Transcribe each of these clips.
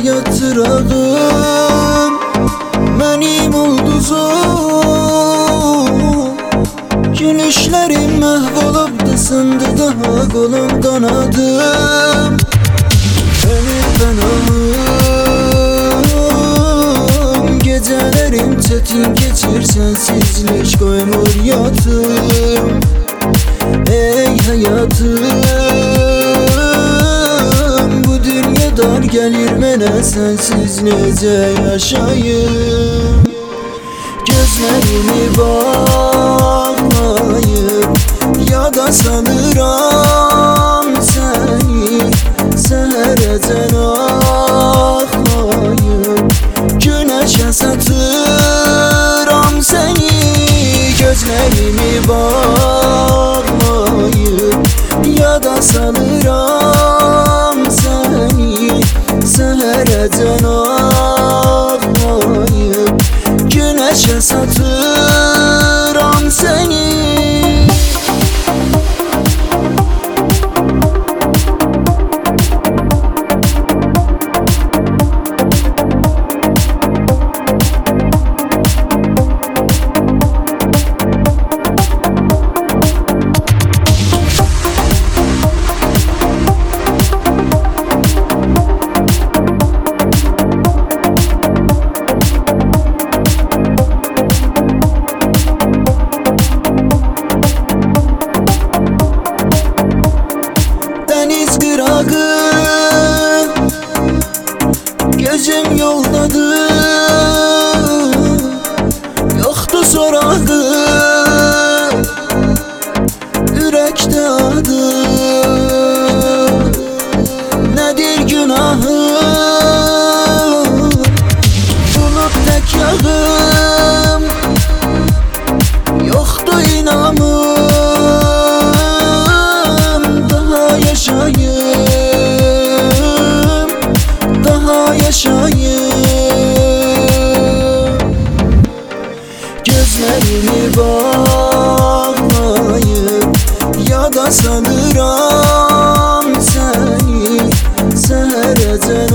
yatırağım benim ulduzum. Gülüşlerim mahvolup da sındı daha kolum kanadım. Benim fenahım gecelerim çetin geçir sensizlik koymur yatım. Ey hayatım, bu dünya dar gelir mənə sensiz necə yaşayım. Gözlerimi bağlayıp ya da sanıram seni, seherəcən ağlayıp güneşe satıram seni. Gözlerimi bağlayıp ya da sanıram seni, seherəcən ağlayıp güneşe satıram seni. Gözüm yoldadır, yoktu sorağı, yürekte adı. Nedir günahım, bulup tek yağım, yoktu inamım. Daha yaşayayım, daha yaşayayım. Gözlerimi bağlayıp ya da sanıram seni, seherəcən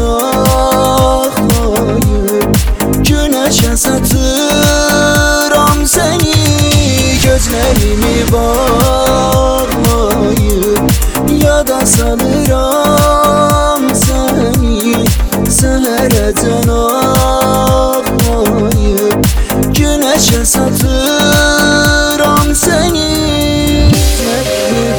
ağlayıp güneşe satıram seni. Gözlerimi bağlayıp ya da sanıram seni, seherəcən ağlayıp güneşe satıram seni. Gözlerimi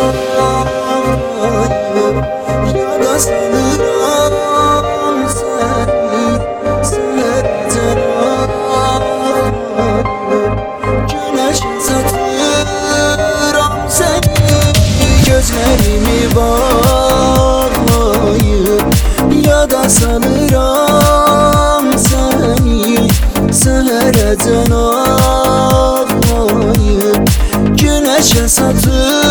bağlayıp ya da sanıram seni, seherəcən ağlayıp güneşe satıram seni. Gözlerimi bağlayıp ya da sanıram seni, seherəcən ağlayıp güneşe satıram.